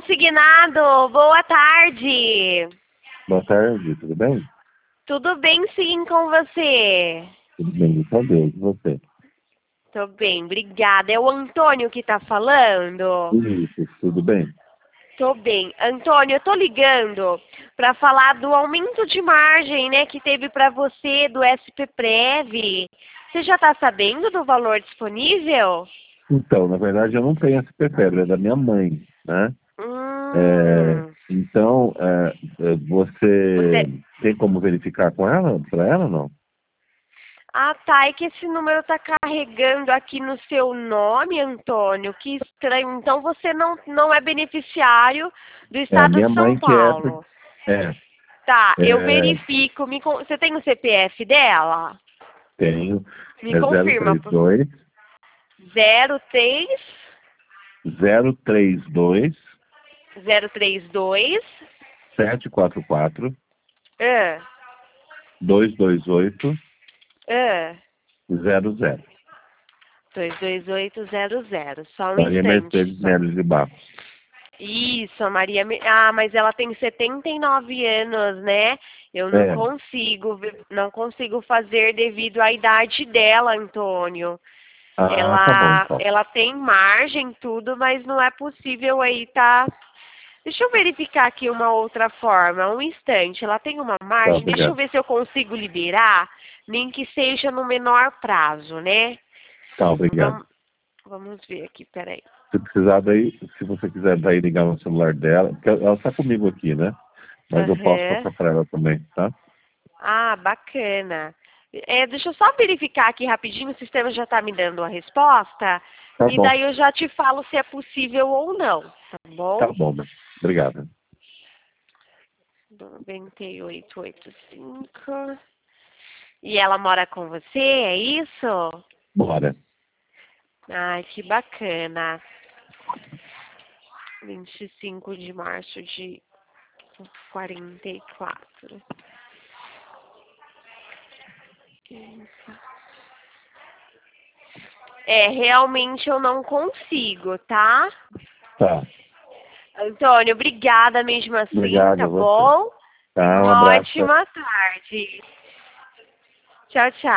consignado, boa tarde. Boa tarde, tudo bem? Tudo bem sim com você? Tudo bem, graças a Deus, e você? Tô bem, obrigada. É o Antônio que tá falando? Isso, tudo bem? Tô bem. Antônio, eu tô ligando para falar do aumento de margem, né, que teve para você do SPPrev. Você já tá sabendo do valor disponível? Então, na verdade, eu não tenho essa febre, é da minha mãe, né? Então, você Você... tem como verificar com ela, para ela ou não? Ah, tá. É que esse número tá carregando aqui no seu nome, Antônio. Que estranho. Então você não é beneficiário do É a estado minha de São mãe que é, Paulo. é, Tá, eu é verifico. Você tem o CPF dela? tenho, Me é confirma, por 03 032 032 744 ah, 228 ah, 00. 22800. Só um Maria instante. Mercedes Neves de Barros. Isso, a Maria. Ah, mas ela tem 79 anos, né? Eu não É, consigo, não consigo fazer devido à idade dela, Antônio. tá bom Ela, então. ela tem margem, tudo, mas não é possível aí, tá? Deixa eu verificar aqui uma outra forma, um instante. Ela tem uma Tá, margem, deixa eu obrigado. ver se eu consigo liberar, nem que seja no menor prazo, né? Tá, obrigado. Vamos ver aqui, peraí. Se precisar daí, se você quiser daí ligar no celular dela, porque ela está comigo aqui, né? Mas eu posso Aham. passar para ela também, tá? Ah, bacana. Deixa eu só verificar aqui rapidinho, o sistema já está me dando a resposta, Tá e bom, daí eu já te falo se é possível ou não, tá bom? tá bom, né? Obrigado. 9885. E ela mora com você, é isso? Bora. Ai, que bacana. 25 de março de 44. Realmente eu não consigo, tá? Tá. Antônio, obrigada mesmo assim, Obrigado tá a você. bom? Tá, um Uma abraço. ótima tarde. Tchau, tchau.